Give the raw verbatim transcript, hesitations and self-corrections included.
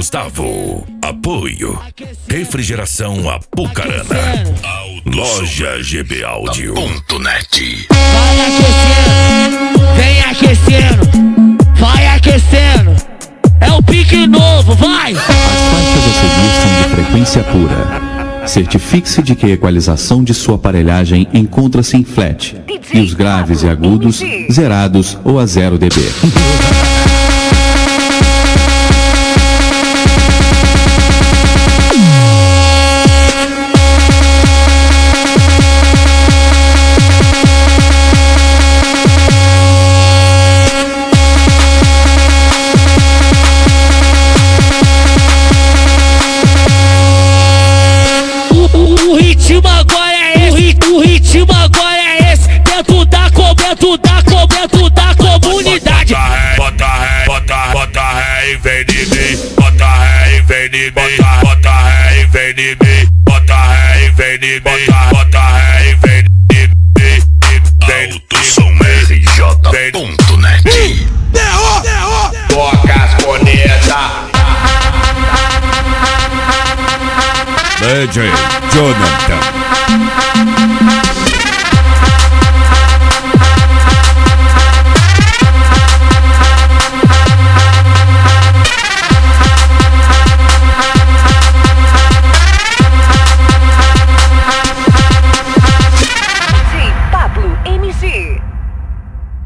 Gustavo. Apoio Refrigeração Apucarana. Loja G B Áudio ponto net. Vai aquecendo, vem aquecendo, vai aquecendo. É o pique novo, vai! As faixas a seguir são de frequência pura. Certifique-se de que a equalização de sua aparelhagem encontra-se em flat e os graves e agudos zerados ou a zero decibéis. O ritmo agora é esse, o ritmo agora é esse. Dentro da dentro da dentro da comunidade. Bota ré, bota ré, bota ré e vem de mim. Bota ré e vem de mim. Bota ré e vem de mim. Bota ré e vem de mim. Bota ré e vem de mim. Alto som R J ponto net. Toca as cornetas. D J Jonathan.